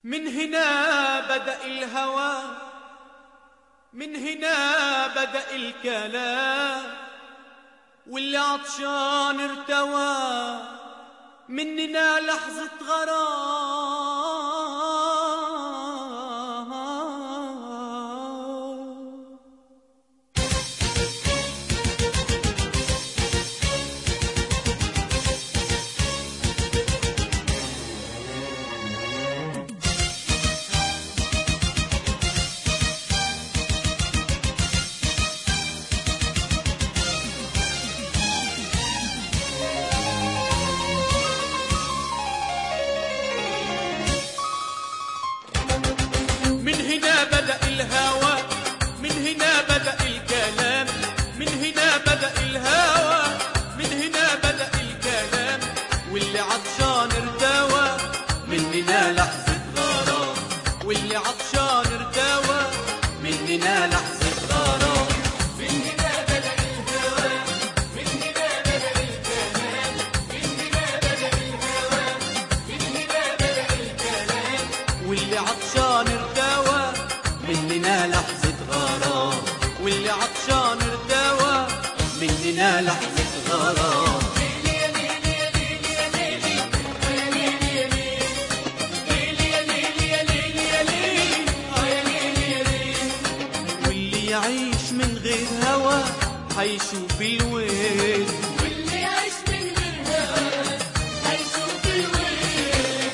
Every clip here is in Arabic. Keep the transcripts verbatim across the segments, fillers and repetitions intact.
من هنا بدأ الهوى، من هنا بدأ الكلام، واللي عطشان ارتوى مننا لحظة غرام. من هنا بدأ الهوى، من هنا بدأ الكلام، من هنا بدأ الهوى، من هنا بدأ الكلام، واللي عطشان ارتوى مننا لحظة غرام، واللي عطشان ارتوى مننا لحظة غرام. من هنا بدأ الهوى، من هنا بدأ الكلام، من هنا بدأ الهوى، من هنا بدأ الكلام، واللي عطشان ارتوى مننا لحظة غرام، واللي عطشان ارتوى مننا لحظة غرام. واللي يعيش من غير هوى هيشوف الويل، واللي يعيش من غير هوى هيشوف الويل.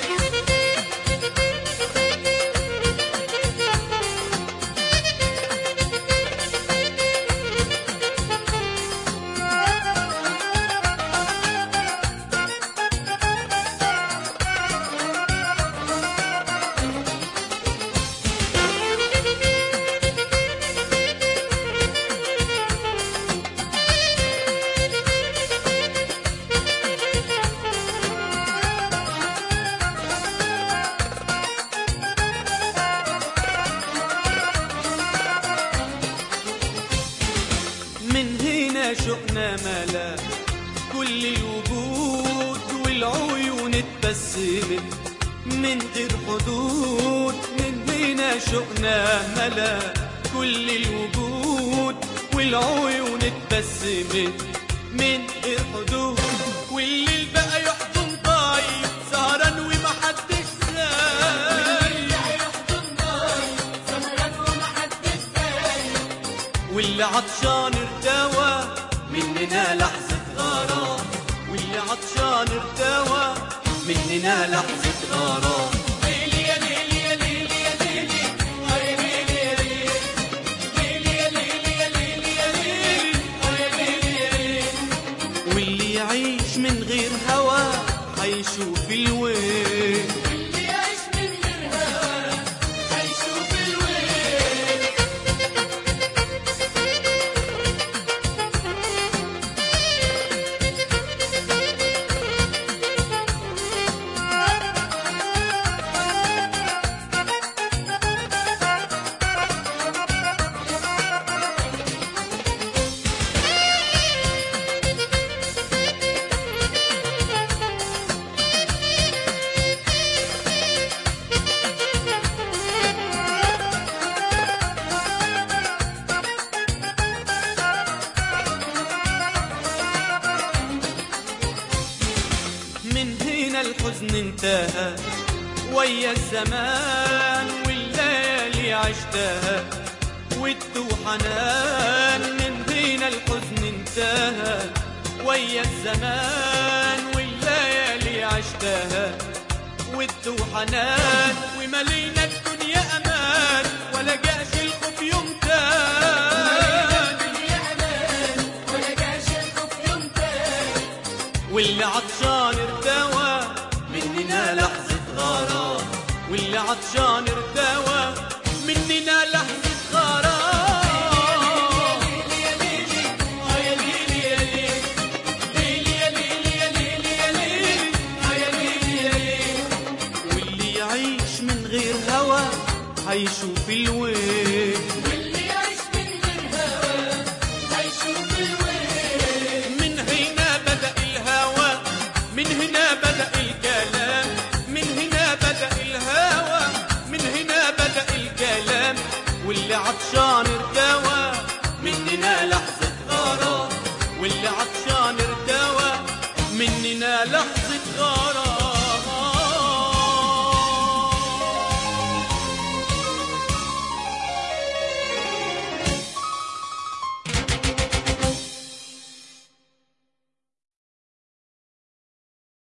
من هنا شوقنا ملا كل الوجود، والعيون اتبسمت من غير حدود. من هنا شوقنا ملا كل الوجود، والعيون اتبسمت من غير حدود، والليل بقى يحضن طاير سهران ومحدش سايق، واللي عطشان ارتوى مننا لحظة غرام، واللي عطشان ارتوى مننا لحظة غرام. ليلي يا ليلي يا ليلي يا ليلي يا ليلي يا ليلي يا ليلي يا ليلي يا ليلي يا ليلي. واللي يعيش من غير هوى هيشوف الويل، واللي يعيش من غير هوى هيشوف الويل. من هنا الحزن انتهى ويا الزمان، والليالي عشتها ودت حنان. من هنا الحزن انتهى ويا الزمان، والليالي عشتها ودت حنان، وملينا الدنيا امان ولا جاش الخوف يوم تاني، واللي عطشان ارتوى مننا لحظة غرام، واللي عطشان ارتوى مننا لحظة غرام. يا ليلي يا ليلي يا ليلي يا ليلي يا ليلي يا ليلي يا ليلي يا ليلي. واللي يعيش من غير هوى هيشوف الويل، واللي يعيش من غير هوى هيشوف الويل. من هنا بدأ الهوى، من هنا بدأ الكلام، من هنا بدأ الهوى. واللي عطشان